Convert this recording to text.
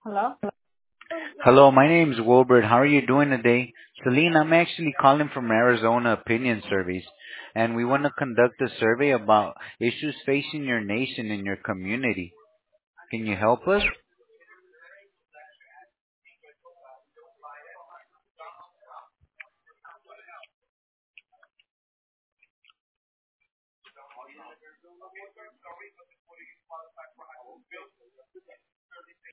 Hello? Hello, my name is Wilbert. How are you doing today? Celine, I'm actually calling from Arizona Opinion Surveys, and we want to conduct a survey about issues facing your nation and your community. Can you help us?